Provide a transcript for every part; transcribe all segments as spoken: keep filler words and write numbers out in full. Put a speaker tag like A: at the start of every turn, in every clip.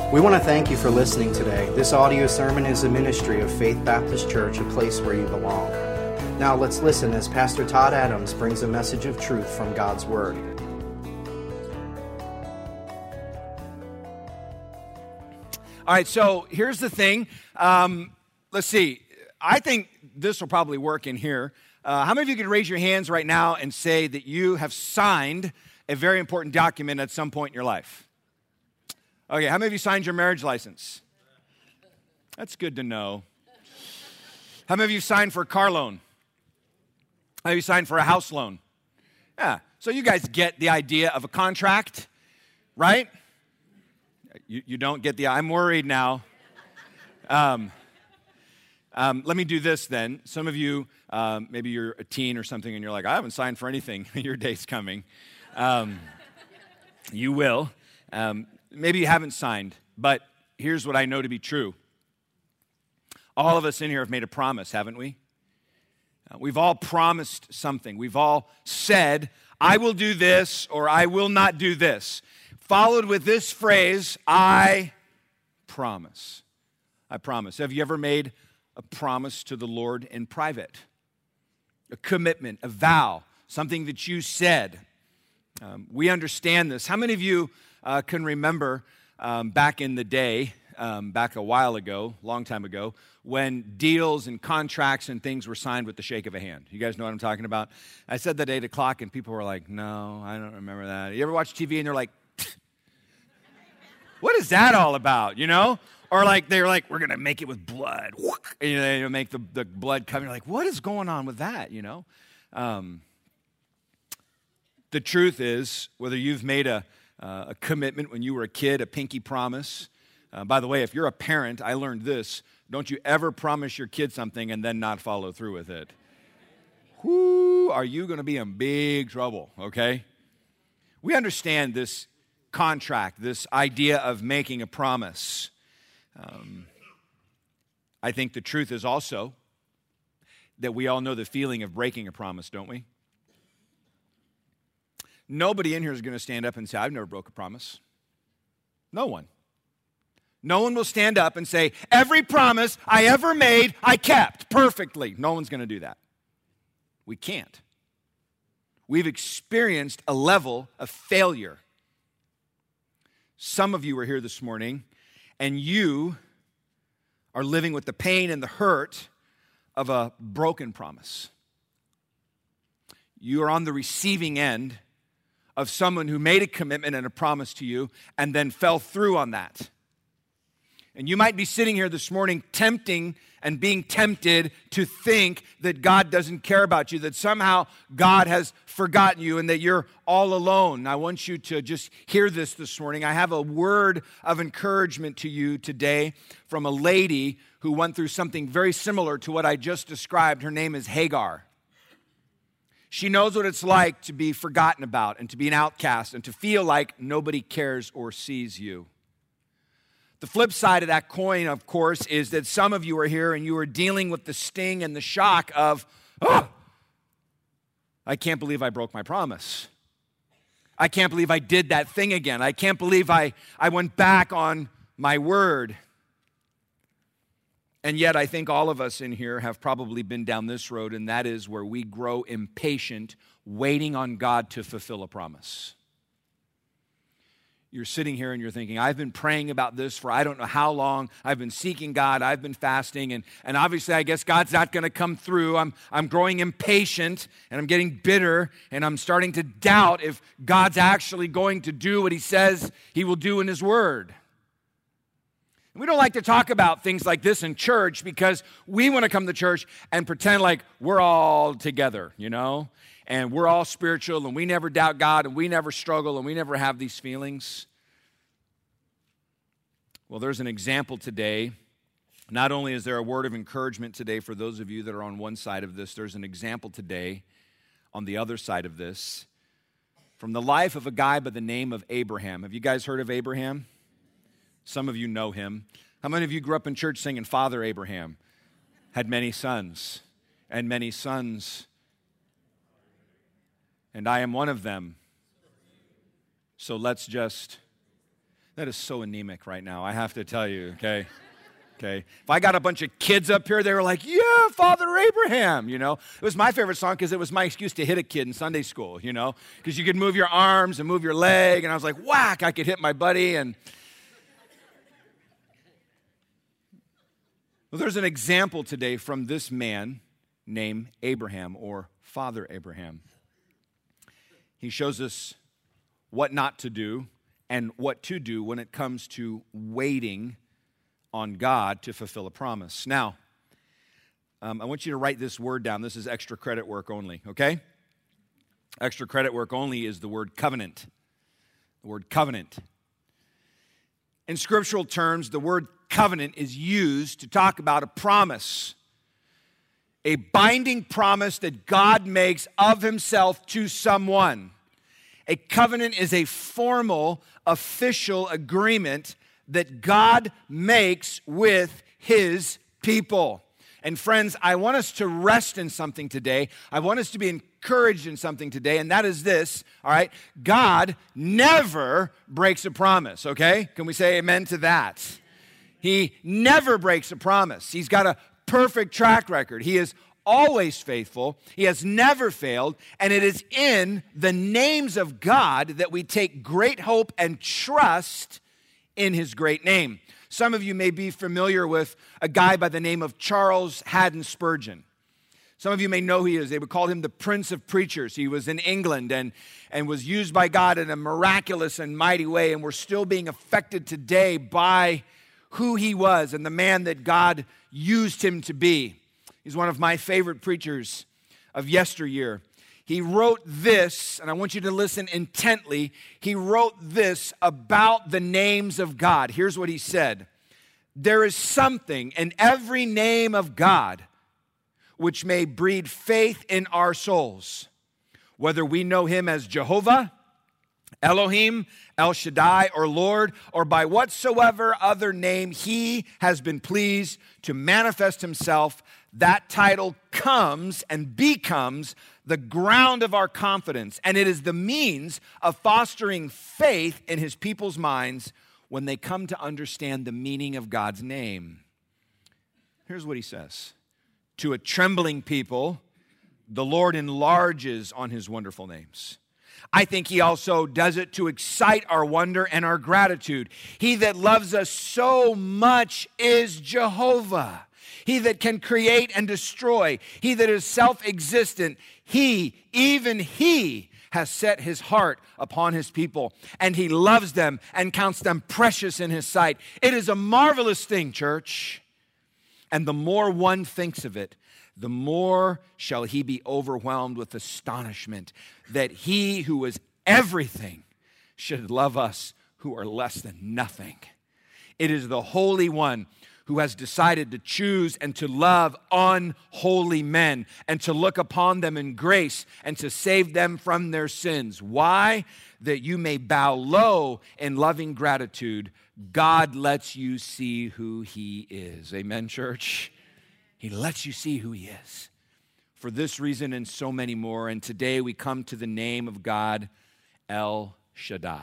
A: We want to thank you for listening today. This audio sermon is a ministry of Faith Baptist Church, a place where you belong. Now let's listen as Pastor Todd Adams brings a message of truth from God's Word.
B: All right, so here's the thing. Um, let's see. I think this will probably work in here. Uh, how many of you can raise your hands right now and say that you have signed a very important document at some point in your life? Okay, how many of you signed your marriage license? That's good to know. How many of you signed for a car loan? How many of you signed for a house loan? Yeah, so you guys get the idea of a contract, right? You, you don't get the, I'm worried now. Um, um, let me do this then. Some of you, um, maybe you're a teen or something and you're like, I haven't signed for anything. Your day's coming. Um, you will. Um, maybe you haven't signed, but here's what I know to be true. All of us in here have made a promise, haven't we? Uh, we've all promised something. We've all said, I will do this or I will not do this. Followed with this phrase, I promise. I promise. Have you ever made a promise to the Lord in private? A commitment, a vow, something that you said. Um, we understand this. How many of you uh, can remember um, back in the day, um, back a while ago, long time ago, when deals and contracts and things were signed with the shake of a hand? You guys know what I'm talking about? I said that eight o'clock and people were like, no, I don't remember that. You ever watch T V and they're like, what is that all about, you know? Or like, they're like, we're going to make it with blood. And you know, make the, the blood come. You're like, what is going on with that, you know? Um, the truth is, whether you've made a, uh, a commitment when you were a kid, a pinky promise. Uh, by the way, if you're a parent, I learned this. Don't you ever promise your kid something and then not follow through with it. Whoo, are you going to be in big trouble, okay? We understand this contract, this idea of making a promise. Um, I think the truth is also that we all know the feeling of breaking a promise, don't we? Nobody in here is going to stand up and say, I've never broke a promise. No one. No one will stand up and say, every promise I ever made, I kept perfectly. No one's going to do that. We can't. We've experienced a level of failure. Some of you are here this morning, and you are living with the pain and the hurt of a broken promise. You are on the receiving end of someone who made a commitment and a promise to you and then fell through on that. And you might be sitting here this morning tempting and being tempted to think that God doesn't care about you, that somehow God has forgotten you and that you're all alone. I want you to just hear this this morning. I have a word of encouragement to you today from a lady who went through something very similar to what I just described. Her name is Hagar. She knows what it's like to be forgotten about and to be an outcast and to feel like nobody cares or sees you. The flip side of that coin, of course, is that some of you are here and you are dealing with the sting and the shock of, oh, I can't believe I broke my promise. I can't believe I did that thing again. I can't believe I, I went back on my word. And yet I think all of us in here have probably been down this road, and that is where we grow impatient, waiting on God to fulfill a promise. You're sitting here and you're thinking, I've been praying about this for I don't know how long. I've been seeking God. I've been fasting. And, and obviously, I guess God's not going to come through. I'm, I'm growing impatient and I'm getting bitter and I'm starting to doubt if God's actually going to do what he says he will do in his word. And we don't like to talk about things like this in church because we want to come to church and pretend like we're all together, you know? And we're all spiritual, and we never doubt God, and we never struggle, and we never have these feelings. Well, there's an example today. Not only is there a word of encouragement today for those of you that are on one side of this, there's an example today on the other side of this from the life of a guy by the name of Abraham. Have you guys heard of Abraham? Some of you know him. How many of you grew up in church singing, Father Abraham had many sons, and many sons and I am one of them. So let's just, That is so anemic right now, I have to tell you, okay? Okay. If I got a bunch of kids up here, they were like, yeah, Father Abraham, you know. It was my favorite song because it was my excuse to hit a kid in Sunday school, you know, because you could move your arms and move your leg, and I was like, whack, I could hit my buddy. And well, there's an example today from this man named Abraham, or Father Abraham. He shows us what not to do and what to do when it comes to waiting on God to fulfill a promise. Now, um, I want you to write this word down. This is extra credit work only, okay? Extra credit work only is the word covenant. The word covenant. In scriptural terms, the word covenant is used to talk about a promise, a binding promise that God makes of himself to someone. A covenant is a formal, official agreement that God makes with his people. And friends, I want us to rest in something today. I want us to be encouraged in something today, and that is this, all right? God never breaks a promise, okay? Can we say amen to that? He never breaks a promise. He's got a perfect track record. He is always faithful. He has never failed, and it is in the names of God that we take great hope and trust in his great name. Some of you may be familiar with a guy by the name of Charles Haddon Spurgeon. Some of you may know who he is. They would call him the Prince of Preachers. He was in England and, and was used by God in a miraculous and mighty way, and we're still being affected today by who he was and the man that God used him to be. He's one of my favorite preachers of yesteryear. He wrote this, and I want you to listen intently. He wrote this about the names of God. Here's what he said. There is something in every name of God which may breed faith in our souls, whether we know him as Jehovah, Elohim, El Shaddai, or Lord, or by whatsoever other name he has been pleased to manifest himself. That title comes and becomes the ground of our confidence, and it is the means of fostering faith in his people's minds when they come to understand the meaning of God's name. Here's what he says. To a trembling people, the Lord enlarges on his wonderful names. I think he also does it to excite our wonder and our gratitude. He that loves us so much is Jehovah. He that can create and destroy. He that is self-existent. He, even he, has set his heart upon his people, and he loves them and counts them precious in his sight. It is a marvelous thing, church. And the more one thinks of it, the more shall he be overwhelmed with astonishment that he who is everything should love us who are less than nothing. It is the Holy One who has decided to choose and to love unholy men and to look upon them in grace and to save them from their sins. Why? That you may bow low in loving gratitude. God lets you see who he is. Amen, church? He lets you see who he is. For this reason and so many more, and today we come to the name of God, El Shaddai.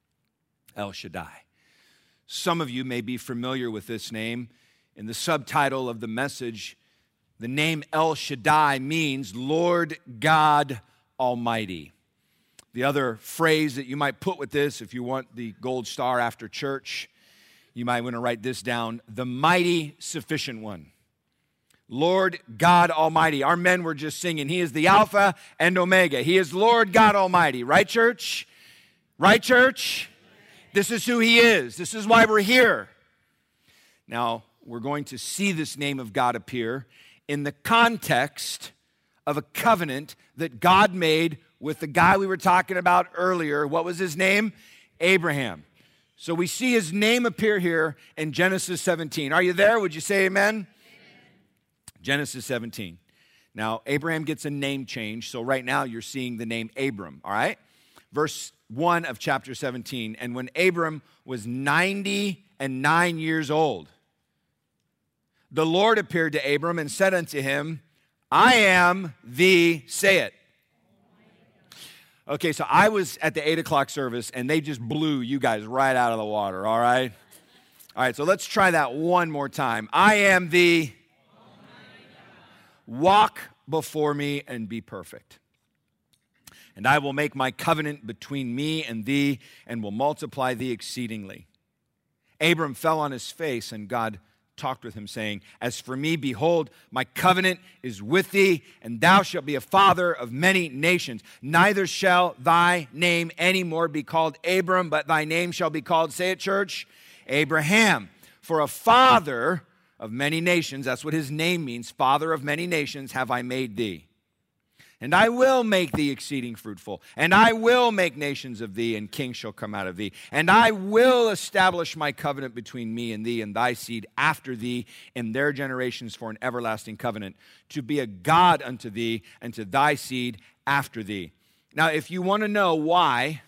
B: El Shaddai. Some of you may be familiar with this name. In the subtitle of the message, the name El Shaddai means Lord God Almighty. The other phrase that you might put with this, if you want the gold star after church, you might want to write this down, the mighty sufficient one. Lord God Almighty. Our men were just singing, he is the Alpha and Omega. He is Lord God Almighty. Right, church? Right, church? This is who he is. This is why we're here. Now, we're going to see this name of God appear in the context of a covenant that God made with the guy we were talking about earlier. What was his name? Abraham. So we see his name appear here in Genesis seventeen. Are you there? Would you say amen? Amen. Genesis seventeen. Now, Abraham gets a name change, so right now you're seeing the name Abram, all right? Verse one of chapter seventeen, and when Abram was ninety and nine years old, the Lord appeared to Abram and said unto him, I am the, say it. Okay, so I was at the eight o'clock service, and they just blew you guys right out of the water, all right? All right, so let's try that one more time. I am the walk before me and be perfect. And I will make my covenant between me and thee and will multiply thee exceedingly. Abram fell on his face, and God talked with him, saying, as for me, behold, my covenant is with thee, and thou shalt be a father of many nations. Neither shall thy name any more be called Abram, but thy name shall be called, say it, church, Abraham. For a father of many nations, that's what his name means, father of many nations have I made thee. And I will make thee exceeding fruitful, and I will make nations of thee, and kings shall come out of thee. And I will establish my covenant between me and thee and thy seed after thee in their generations for an everlasting covenant, to be a God unto thee and to thy seed after thee. Now, if you want to know why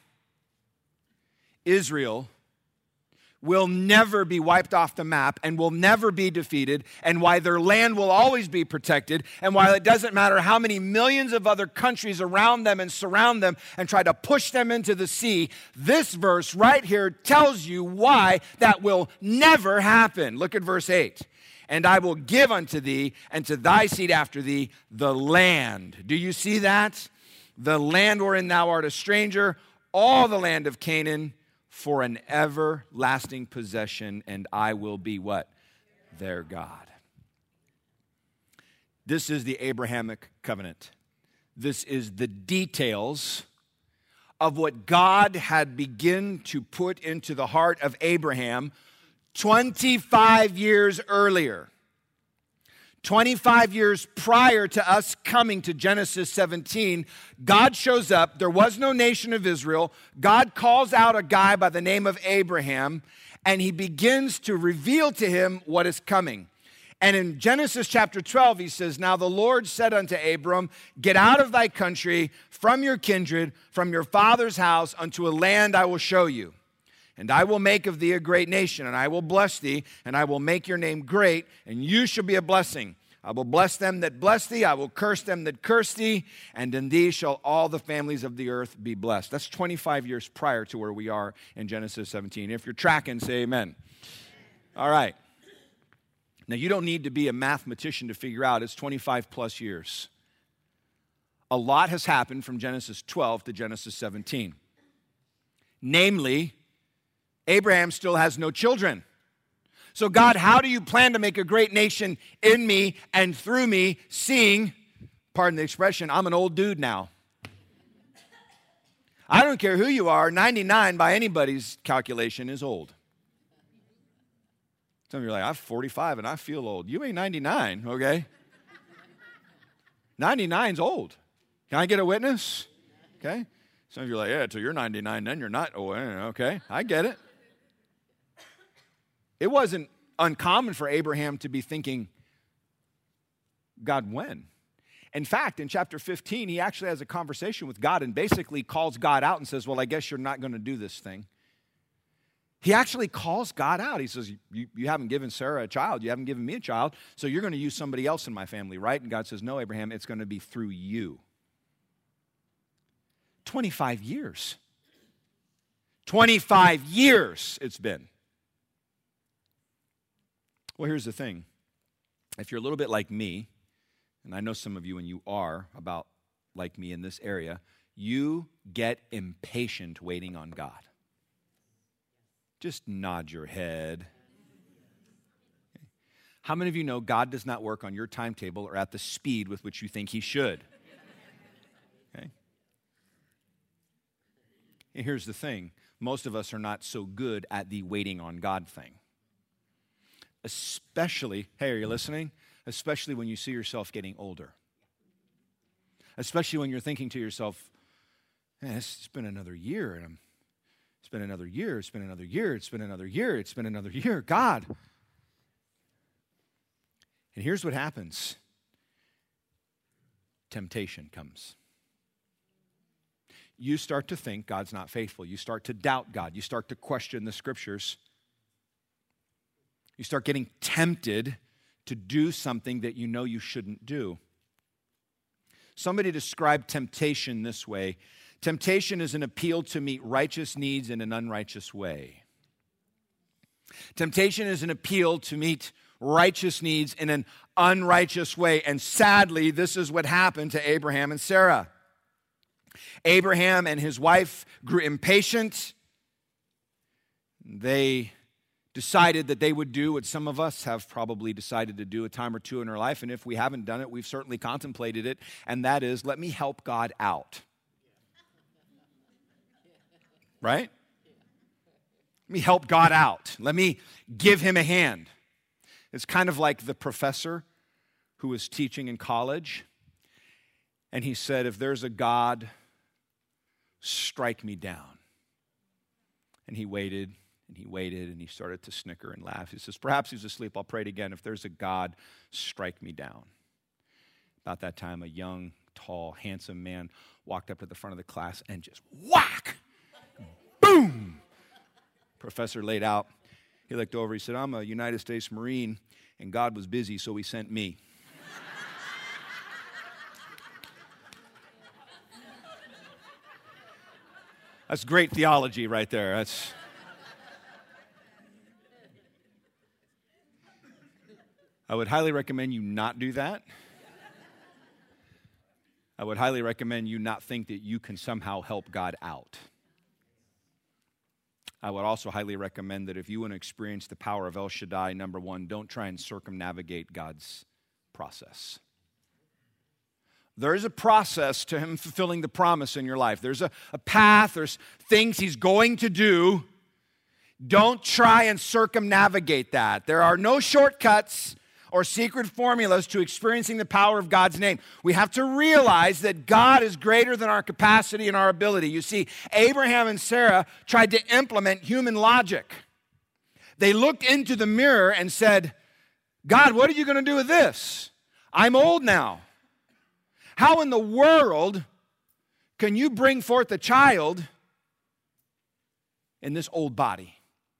B: Israel will never be wiped off the map and will never be defeated, and why their land will always be protected, and why it doesn't matter how many millions of other countries around them and surround them and try to push them into the sea, this verse right here tells you why that will never happen. Look at verse eight. And I will give unto thee and to thy seed after thee the land. Do you see that? The land wherein thou art a stranger, all the land of Canaan, for an everlasting possession, and I will be what? Their God. This is the Abrahamic covenant. This is the details of what God had begun to put into the heart of Abraham twenty-five years earlier. twenty-five years prior to us coming to Genesis seventeen, God shows up. There was no nation of Israel. God calls out a guy by the name of Abraham, and he begins to reveal to him what is coming. And in Genesis chapter twelve, he says, now the Lord said unto Abram, get out of thy country, from your kindred, from your father's house, unto a land I will show you. And I will make of thee a great nation, and I will bless thee, and I will make your name great, and you shall be a blessing. I will bless them that bless thee, I will curse them that curse thee, and in thee shall all the families of the earth be blessed. That's twenty-five years prior to where we are in Genesis seventeen. If you're tracking, say amen. All right. Now, you don't need to be a mathematician to figure out it's twenty-five plus years. A lot has happened from Genesis twelve to Genesis seventeen. Namely, Abraham still has no children. So God, how do you plan to make a great nation in me and through me, seeing, pardon the expression, I'm an old dude now. I don't care who you are, ninety-nine by anybody's calculation is old. Some of you are like, I'm forty-five and I feel old. You ain't ninety-nine, okay? ninety-nine's old. Can I get a witness? Okay? Some of you are like, yeah, until you're ninety-nine, then you're not. Oh, okay, I get it. It wasn't uncommon for Abraham to be thinking, God, when? In fact, in chapter fifteen, he actually has a conversation with God and basically calls God out and says, well, I guess you're not going to do this thing. He actually calls God out. He says, you, you haven't given Sarah a child. You haven't given me a child, so you're going to use somebody else in my family, right? And God says, no, Abraham, it's going to be through you. twenty-five years. twenty-five years it's been. Well, here's the thing. If you're a little bit like me, and I know some of you, and you are about like me in this area, you get impatient waiting on God. Just nod your head. How many of you know God does not work on your timetable or at the speed with which you think he should? Okay. And here's the thing. Most of us are not so good at the waiting on God thing. Especially, hey, are you listening? Especially when you see yourself getting older. Especially when you're thinking to yourself, man, it's been another year, and I'm, it's been another year, it's been another year, it's been another year, it's been another year. God. And here's what happens. Temptation comes. You start to think God's not faithful. You start to doubt God. You start to question the scriptures. You start getting tempted to do something that you know you shouldn't do. Somebody described temptation this way. Temptation is an appeal to meet righteous needs in an unrighteous way. Temptation is an appeal to meet righteous needs in an unrighteous way. And sadly, this is what happened to Abraham and Sarah. Abraham and his wife grew impatient. They decided that they would do what some of us have probably decided to do a time or two in our life. And if we haven't done it, we've certainly contemplated it. And that is, let me help God out. Right? Let me help God out. Let me give him a hand. It's kind of like the professor who was teaching in college. And he said, if there's a God, strike me down. And he waited. And he waited, and he started to snicker and laugh. He says, perhaps he's asleep. I'll pray it again. If there's a God, strike me down. About that time, a young, tall, handsome man walked up to the front of the class and just whack! Boom! Professor laid out. He looked over. He said, I'm a United States Marine, and God was busy, so he sent me. That's great theology right there. That's... I would highly recommend you not do that. I would highly recommend you not think that you can somehow help God out. I would also highly recommend that if you want to experience the power of El Shaddai, number one, don't try and circumnavigate God's process. There is a process to him fulfilling the promise in your life. There's a, a path, there's things he's going to do. Don't try and circumnavigate that. There are no shortcuts or secret formulas to experiencing the power of God's name. We have to realize that God is greater than our capacity and our ability. You see, Abraham and Sarah tried to implement human logic. They looked into the mirror and said, God, what are you going to do with this? I'm old now. How in the world can you bring forth a child in this old body?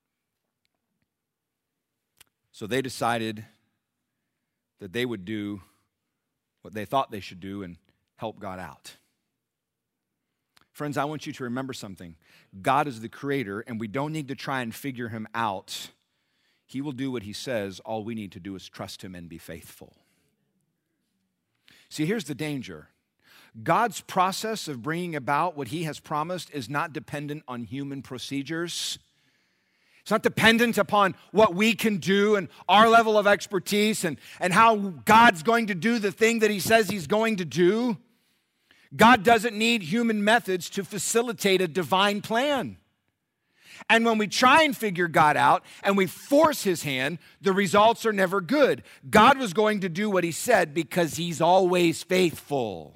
B: So they decided that they would do what they thought they should do and help God out. Friends, I want you to remember something. God is the creator, and we don't need to try and figure him out. He will do what he says. All we need to do is trust him and be faithful. See, here's the danger. God's process of bringing about what he has promised is not dependent on human procedures. It's not dependent upon what we can do and our level of expertise and, and how God's going to do the thing that he says he's going to do. God doesn't need human methods to facilitate a divine plan. And when we try and figure God out and we force his hand, the results are never good. God was going to do what he said because he's always faithful.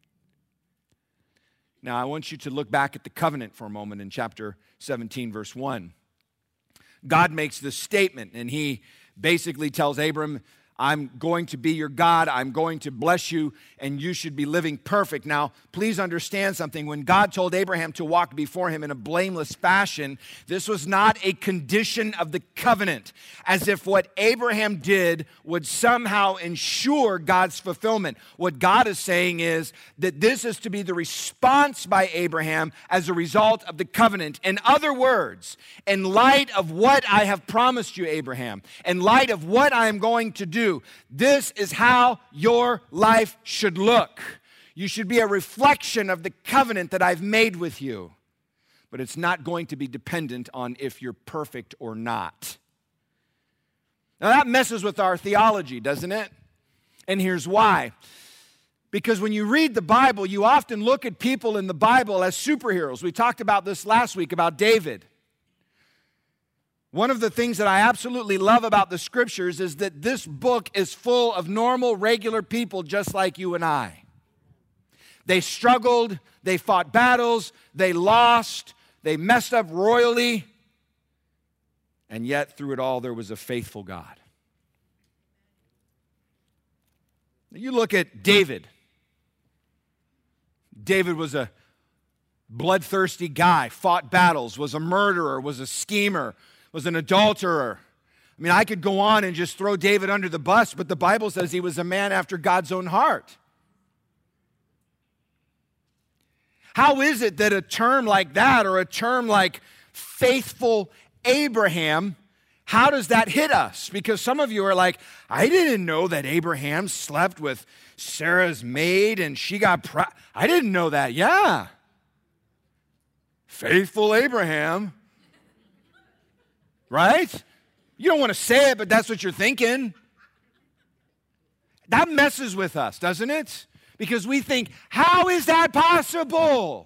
B: Now, I want you to look back at the covenant for a moment in chapter seventeen, verse one. God makes this statement, and he basically tells Abram, I'm going to be your God, I'm going to bless you, and you should be living perfect. Now, please understand something. When God told Abraham to walk before him in a blameless fashion, this was not a condition of the covenant, as if what Abraham did would somehow ensure God's fulfillment. What God is saying is that this is to be the response by Abraham as a result of the covenant. In other words, in light of what I have promised you, Abraham, in light of what I am going to do, this is how your life should look. You should be a reflection of the covenant that I've made with you. But it's not going to be dependent on if you're perfect or not. Now that messes with our theology, doesn't it? And here's why. Because when you read the Bible, you often look at people in the Bible as superheroes. We talked about this last week about David. One of the things that I absolutely love about the scriptures is that this book is full of normal, regular people just like you and I. They struggled, they fought battles, they lost, they messed up royally, and yet through it all there was a faithful God. You look at David. David was a bloodthirsty guy, fought battles, was a murderer, was a schemer, was an adulterer. I mean, I could go on and just throw David under the bus, but the Bible says he was a man after God's own heart. How is it that a term like that, or a term like faithful Abraham, how does that hit us? Because some of you are like, I didn't know that Abraham slept with Sarah's maid and she got, pre- I didn't know that. Yeah. Faithful Abraham. Right? You don't want to say it, but that's what you're thinking. That messes with us, doesn't it? Because we think, how is that possible?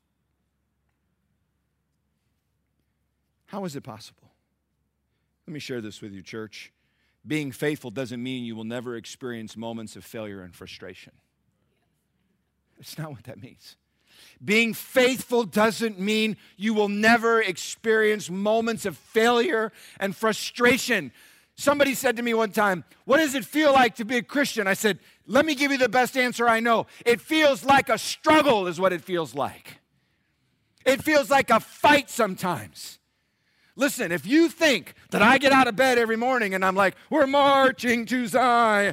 B: How is it possible? Let me share this with you, church. Being faithful doesn't mean you will never experience moments of failure and frustration. It's not what that means. Being faithful doesn't mean you will never experience moments of failure and frustration. Somebody said to me one time, what does it feel like to be a Christian? I said, let me give you the best answer I know. It feels like a struggle is what it feels like. It feels like a fight sometimes. Listen, if you think that I get out of bed every morning and I'm like, we're marching to Zion.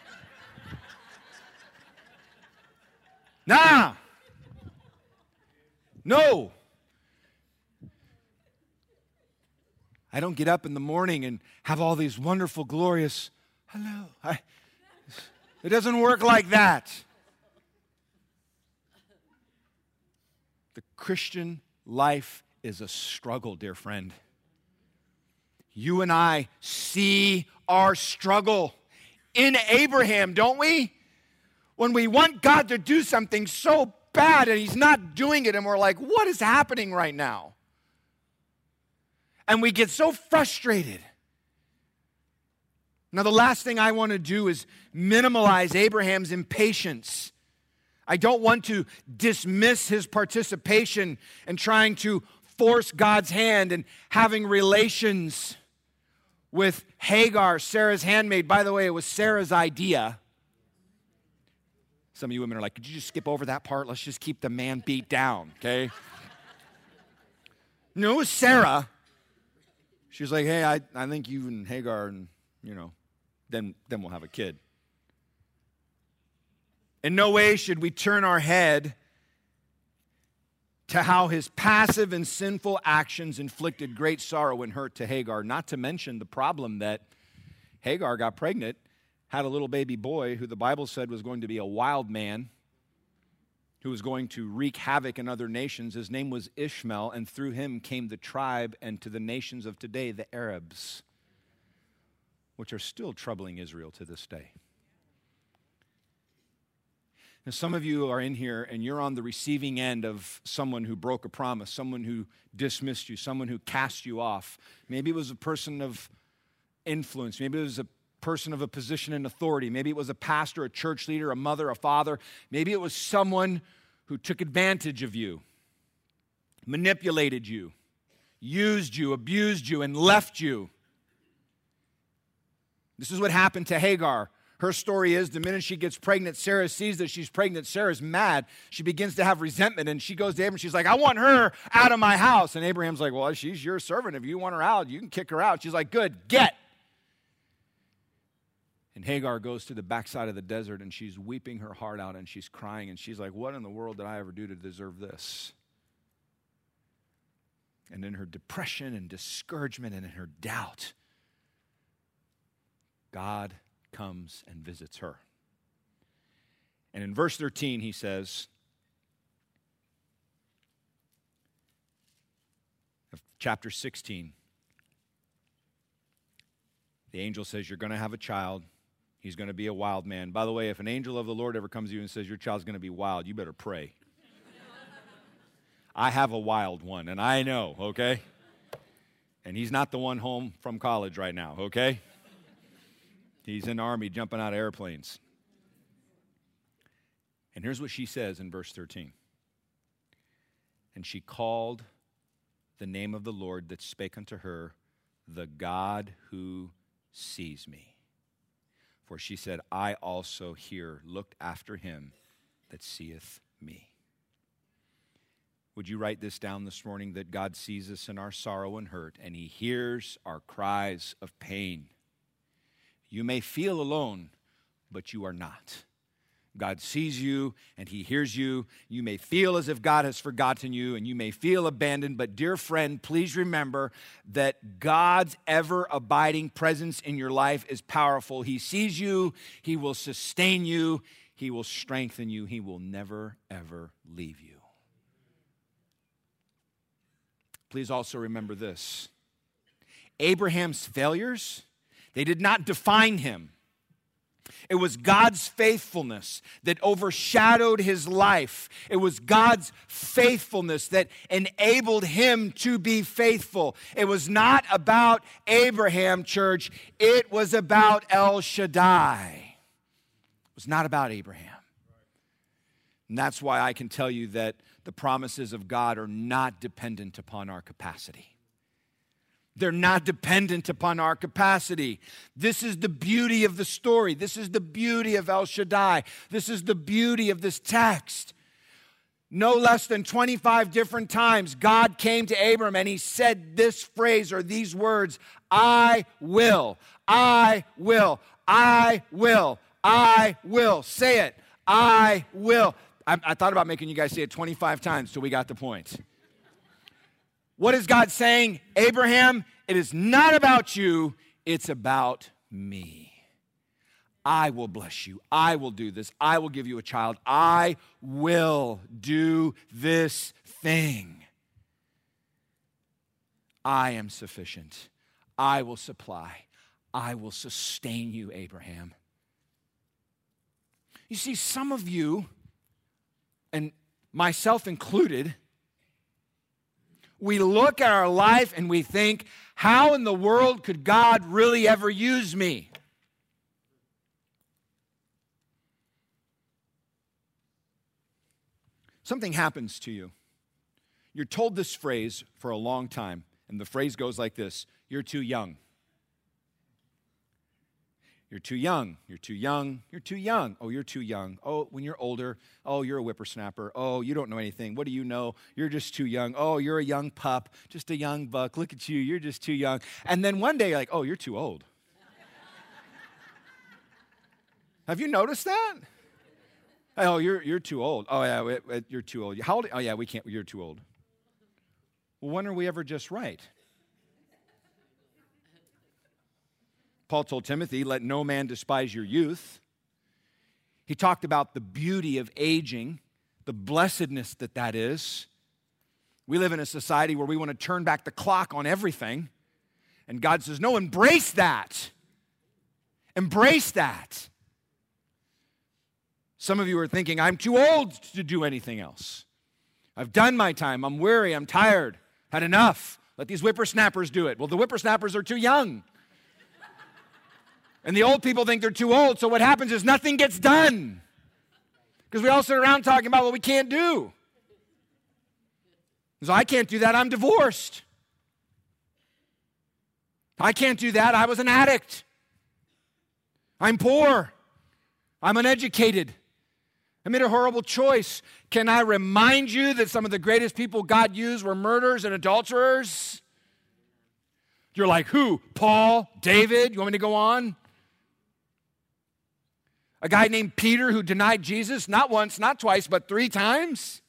B: Nah. No. I don't get up in the morning and have all these wonderful, glorious, hello. I, it doesn't work like that. The Christian life is a struggle, dear friend. You and I see our struggle in Abraham, don't we? When we want God to do something so bad and he's not doing it, and we're like, what is happening right now? And we get so frustrated. Now, the last thing I want to do is minimize Abraham's impatience. I don't want to dismiss his participation in trying to force God's hand and having relations with Hagar, Sarah's handmaid. By the way, it was Sarah's idea. Some of you women are like, could you just skip over that part? Let's just keep the man beat down, okay? No, it was Sarah. She was like, hey, I, I think you and Hagar, and, you know, then, then we'll have a kid. In no way should we turn our head to how his passive and sinful actions inflicted great sorrow and hurt to Hagar, not to mention the problem that Hagar got pregnant, had a little baby boy who the Bible said was going to be a wild man, who was going to wreak havoc in other nations. His name was Ishmael, and through him came the tribe, and to the nations of today, the Arabs, which are still troubling Israel to this day. Now, some of you are in here and you're on the receiving end of someone who broke a promise, someone who dismissed you, someone who cast you off. Maybe it was a person of influence. Maybe it was a person of a position in authority. Maybe it was a pastor, a church leader, a mother, a father. Maybe it was someone who took advantage of you, manipulated you, used you, abused you, and left you. This is what happened to Hagar. Her story is the minute she gets pregnant, Sarah sees that she's pregnant. Sarah's mad. She begins to have resentment, and she goes to Abraham. She's like, I want her out of my house. And Abraham's like, well, she's your servant. If you want her out, you can kick her out. She's like, good, get. And Hagar goes to the backside of the desert, and she's weeping her heart out, and she's crying, and she's like, what in the world did I ever do to deserve this? And in her depression and discouragement and in her doubt, God comes and visits her. And in verse thirteen, he says, of chapter sixteen, the angel says, you're going to have a child. He's going to be a wild man. By the way, if an angel of the Lord ever comes to you and says your child's going to be wild, you better pray. I have a wild one, and I know, okay? And he's not the one home from college right now, okay? He's in the army jumping out of airplanes. And here's what she says in verse thirteen. And she called the name of the Lord that spake unto her, the God who sees me. For she said, I also here looked after him that seeth me. Would you write this down this morning, that God sees us in our sorrow and hurt, and he hears our cries of pain. You may feel alone, but you are not. God sees you and he hears you. You may feel as if God has forgotten you and you may feel abandoned, but dear friend, please remember that God's ever-abiding presence in your life is powerful. He sees you, he will sustain you, he will strengthen you, he will never, ever leave you. Please also remember this. Abraham's failures, they did not define him. It was God's faithfulness that overshadowed his life. It was God's faithfulness that enabled him to be faithful. It was not about Abraham, church. It was about El Shaddai. It was not about Abraham. And that's why I can tell you that the promises of God are not dependent upon our capacity. They're not dependent upon our capacity. This is the beauty of the story. This is the beauty of El Shaddai. This is the beauty of this text. No less than twenty-five different times, God came to Abram and he said this phrase or these words, I will, I will, I will, I will. Say it, I will. I, I thought about making you guys say it twenty-five times till we got the point. What is God saying? Abraham, it is not about you, it's about me. I will bless you. I will do this. I will give you a child. I will do this thing. I am sufficient. I will supply. I will sustain you, Abraham. You see, some of you, and myself included, we look at our life and we think, how in the world could God really ever use me? Something happens to you. You're told this phrase for a long time, and the phrase goes like this: you're too young. You're too young, you're too young, you're too young. Oh, you're too young. Oh, when you're older, oh, you're a whippersnapper. Oh, you don't know anything. What do you know? You're just too young. Oh, you're a young pup, just a young buck. Look at you, you're just too young. And then one day you're like, oh, you're too old. Have you noticed that? Oh, you're you're too old. Oh, yeah, we, we, you're too old. How old? Oh, yeah, we can't, you're too old. Well, when are we ever just right? Paul told Timothy, let no man despise your youth. He talked about the beauty of aging, the blessedness that that is. We live in a society where we want to turn back the clock on everything. And God says, no, embrace that. Embrace that. Some of you are thinking, I'm too old to do anything else. I've done my time. I'm weary. I'm tired. Had enough. Let these whippersnappers do it. Well, the whippersnappers are too young. And the old people think they're too old, so what happens is nothing gets done. Because we all sit around talking about what we can't do. So I can't do that, I'm divorced. I can't do that, I was an addict. I'm poor. I'm uneducated. I made a horrible choice. Can I remind you that some of the greatest people God used were murderers and adulterers? You're like, who? Paul? David? You want me to go on? A guy named Peter who denied Jesus, not once, not twice, but three times.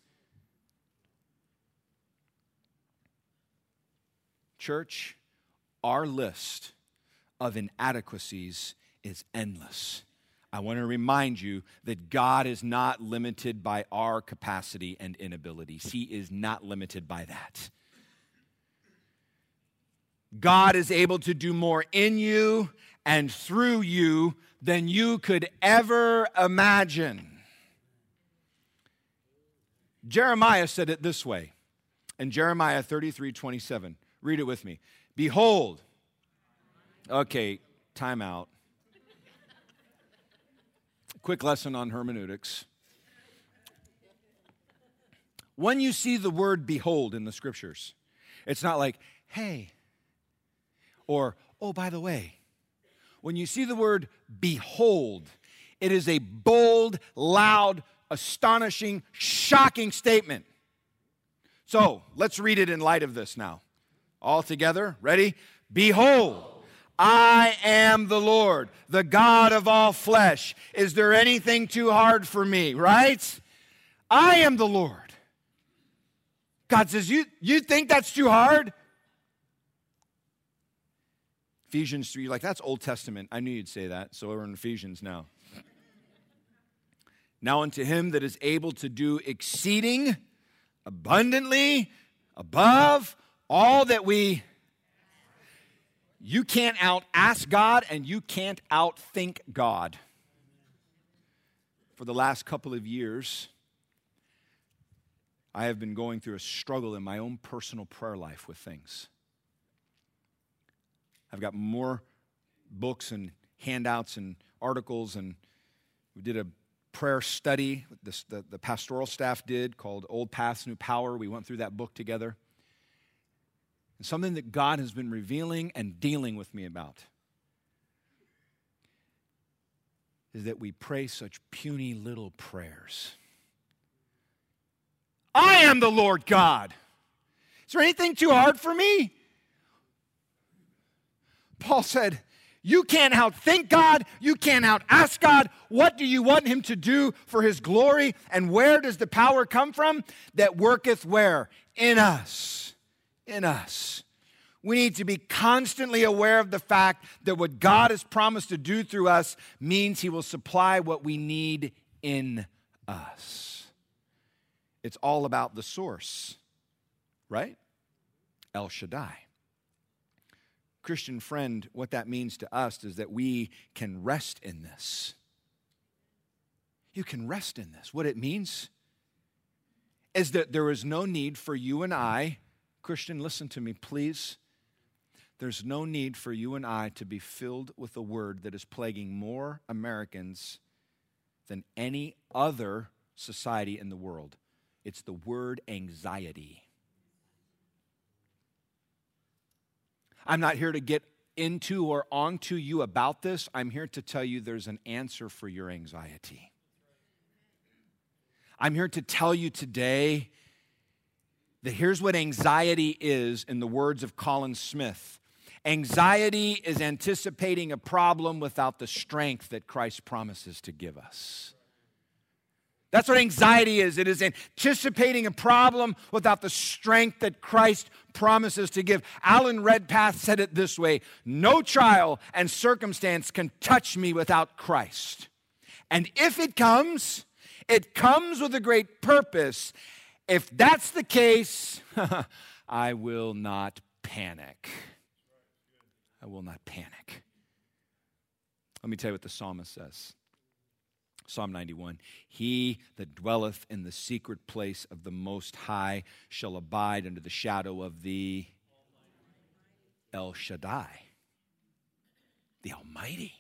B: Church, our list of inadequacies is endless. I want to remind you that God is not limited by our capacity and inabilities. He is not limited by that. God is able to do more in you and through you than you could ever imagine. Jeremiah said it this way in Jeremiah thirty-three twenty-seven. Read it with me. Behold, okay, time out. Quick lesson on hermeneutics. When you see the word behold in the scriptures, it's not like, hey, or, oh, by the way. When you see the word behold, it is a bold, loud, astonishing, shocking statement. So let's read it in light of this now. All together, ready? Behold, I am the Lord, the God of all flesh. Is there anything too hard for me, right? I am the Lord. God says, you, you think that's too hard? Ephesians three, you're like, that's Old Testament. I knew you'd say that, so we're in Ephesians now. Now unto him that is able to do exceeding abundantly above all that we... You can't out-ask God, and you can't out-think God. For the last couple of years, I have been going through a struggle in my own personal prayer life with things. I've got more books and handouts and articles, and we did a prayer study this, the, the pastoral staff did called Old Paths, New Power. We went through that book together. And something that God has been revealing and dealing with me about is that we pray such puny little prayers. I am the Lord God. Is there anything too hard for me? Paul said, you can't outthink God. You can't out-ask God. What do you want him to do for his glory? And where does the power come from? That worketh where? In us. In us. We need to be constantly aware of the fact that what God has promised to do through us means he will supply what we need in us. It's all about the source, right? El Shaddai. Christian friend, what that means to us is that we can rest in this. You can rest in this. What it means is that there is no need for you and I, Christian, listen to me, please. There's no need for you and I to be filled with a word that is plaguing more Americans than any other society in the world. It's the word anxiety. I'm not here to get into or onto you about this. I'm here to tell you there's an answer for your anxiety. I'm here to tell you today that here's what anxiety is in the words of Colin Smith. Anxiety is anticipating a problem without the strength that Christ promises to give us. That's what anxiety is. It is anticipating a problem without the strength that Christ promises to give. Alan Redpath said it this way: no trial and circumstance can touch me without Christ. And if it comes, it comes with a great purpose. If that's the case, I will not panic. I will not panic. Let me tell you what the psalmist says. Psalm ninety-one, he that dwelleth in the secret place of the Most High shall abide under the shadow of the El Shaddai, the Almighty.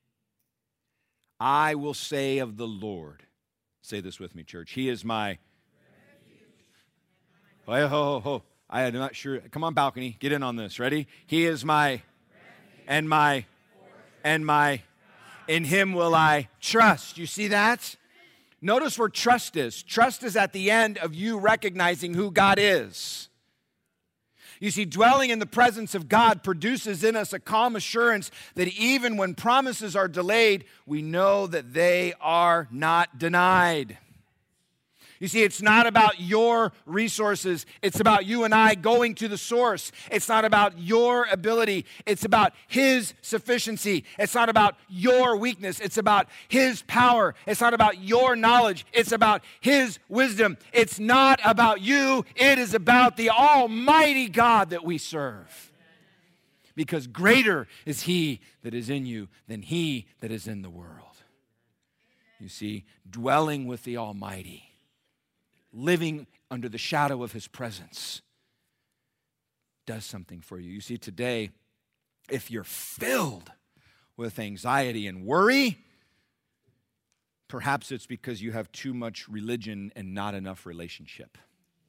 B: I will say of the Lord, say this with me, church, he is my Oh, ho, ho, ho. I am not sure. Come on, balcony. Get in on this. Ready? He is my and my and my. In him will I trust. You see that? Notice where trust is. Trust is at the end of you recognizing who God is. You see, dwelling in the presence of God produces in us a calm assurance that even when promises are delayed, we know that they are not denied. You see, it's not about your resources. It's about you and I going to the source. It's not about your ability. It's about his sufficiency. It's not about your weakness. It's about his power. It's not about your knowledge. It's about his wisdom. It's not about you. It is about the Almighty God that we serve. Because greater is he that is in you than he that is in the world. You see, dwelling with the Almighty, living under the shadow of his presence, does something for you. You see, today, if you're filled with anxiety and worry, perhaps it's because you have too much religion and not enough relationship.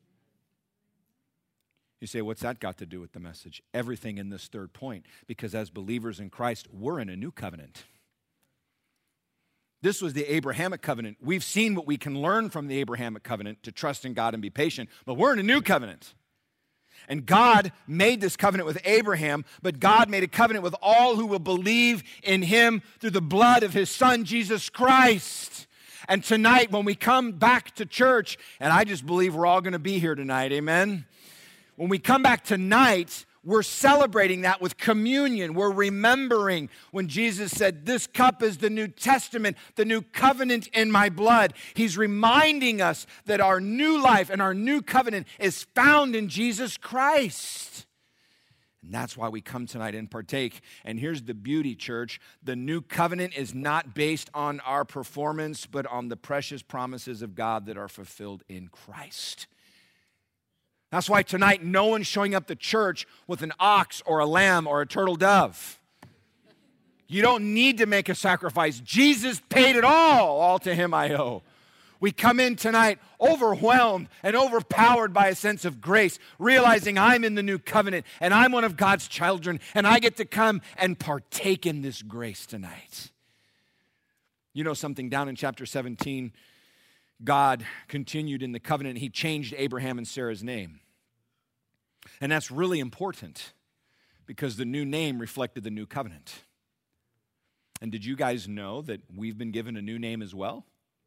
B: You say, what's that got to do with the message? Everything in this third point, because as believers in Christ, we're in a new covenant. This was the Abrahamic covenant. We've seen what we can learn from the Abrahamic covenant to trust in God and be patient, but we're in a new covenant. And God made this covenant with Abraham, but God made a covenant with all who will believe in him through the blood of his son, Jesus Christ. And tonight, when we come back to church, and I just believe we're all going to be here tonight, amen? When we come back tonight, we're celebrating that with communion. We're remembering when Jesus said, this cup is the New Testament, the new covenant in my blood. He's reminding us that our new life and our new covenant is found in Jesus Christ. And that's why we come tonight and partake. And here's the beauty, church. The new covenant is not based on our performance, but on the precious promises of God that are fulfilled in Christ. That's why tonight no one's showing up to church with an ox or a lamb or a turtle dove. You don't need to make a sacrifice. Jesus paid it all. All to him I owe. We come in tonight overwhelmed and overpowered by a sense of grace, realizing I'm in the new covenant and I'm one of God's children and I get to come and partake in this grace tonight. You know something, down in chapter seventeen, God continued in the covenant. He changed Abraham and Sarah's name. And that's really important because the new name reflected the new covenant. And did you guys know that we've been given a new name as well?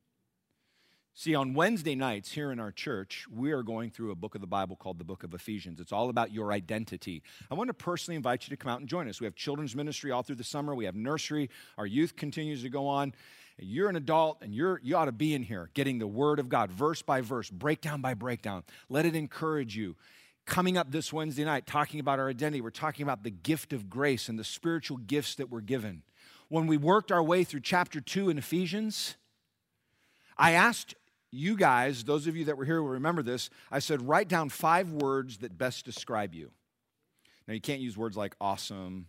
B: See, on Wednesday nights here in our church, we are going through a book of the Bible called the book of Ephesians. It's all about your identity. I want to personally invite you to come out and join us. We have children's ministry all through the summer. We have nursery. Our youth continues to go on. You're an adult, and you're, you ought to be in here getting the Word of God, verse by verse, breakdown by breakdown. Let it encourage you. Coming up this Wednesday night, talking about our identity, we're talking about the gift of grace and the spiritual gifts that we're given. When we worked our way through chapter two in Ephesians, I asked you guys, those of you that were here will remember this, I said, write down five words that best describe you. Now, you can't use words like awesome,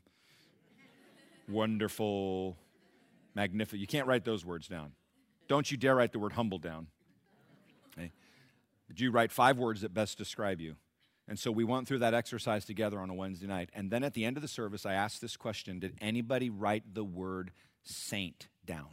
B: wonderful, magnificent. You can't write those words down. Don't you dare write the word humble down. Okay? But you write five words that best describe you. And so we went through that exercise together on a Wednesday night. And then at the end of the service, I asked this question: did anybody write the word saint down?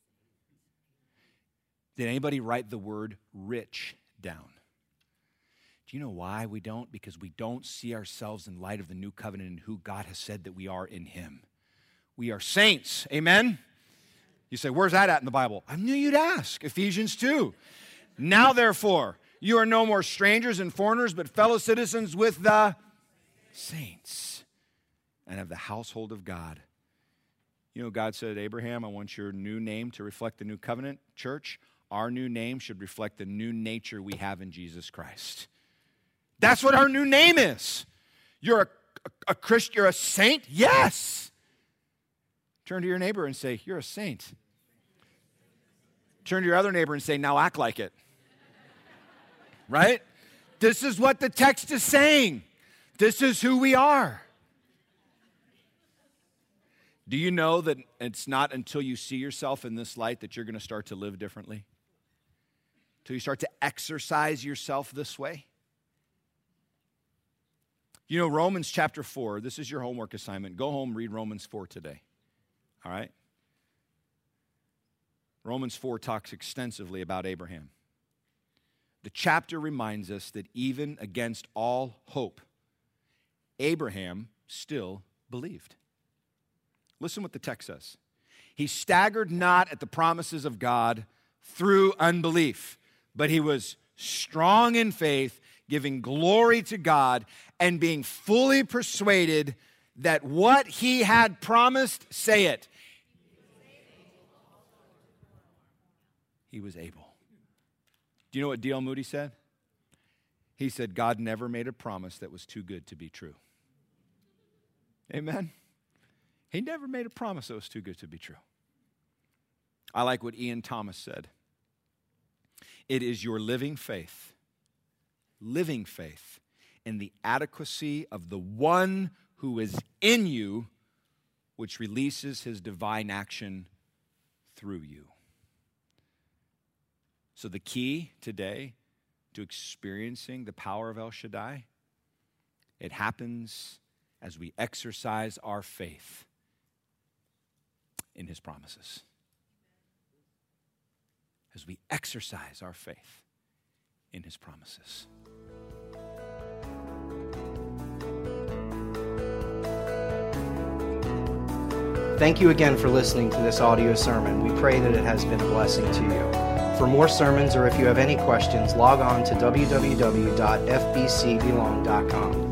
B: Did anybody write the word rich down? Do you know why we don't? Because we don't see ourselves in light of the new covenant and who God has said that we are in him. We are saints. Amen? You say, where's that at in the Bible? I knew you'd ask. Ephesians two. Now, therefore, you are no more strangers and foreigners, but fellow citizens with the saints and of the household of God. You know, God said, Abraham, I want your new name to reflect the new covenant. Church, our new name should reflect the new nature we have in Jesus Christ. That's what our new name is. You're a, a, a Christian, you're a saint? Yes. Turn to your neighbor and say, you're a saint. Turn to your other neighbor and say, now act like it. Right? This is what the text is saying. This is who we are. Do you know that it's not until you see yourself in this light that you're going to start to live differently? Until you start to exercise yourself this way? You know, Romans chapter four, this is your homework assignment. Go home, read Romans four today. All right? Romans four talks extensively about Abraham. The chapter reminds us that even against all hope, Abraham still believed. Listen what the text says. He staggered not at the promises of God through unbelief, but he was strong in faith, giving glory to God, and being fully persuaded that what he had promised, say it, he was able. Do you know what D L Moody said? He said, God never made a promise that was too good to be true. Amen? He never made a promise that was too good to be true. I like what Ian Thomas said. It is your living faith, living faith in the adequacy of the one who is in you, which releases his divine action through you. So the key today to experiencing the power of El Shaddai, it happens as we exercise our faith in his promises. As we exercise our faith in his promises.
A: Thank you again for listening to this audio sermon. We pray that it has been a blessing to you. For more sermons, or if you have any questions, log on to w w w dot f b c belong dot com.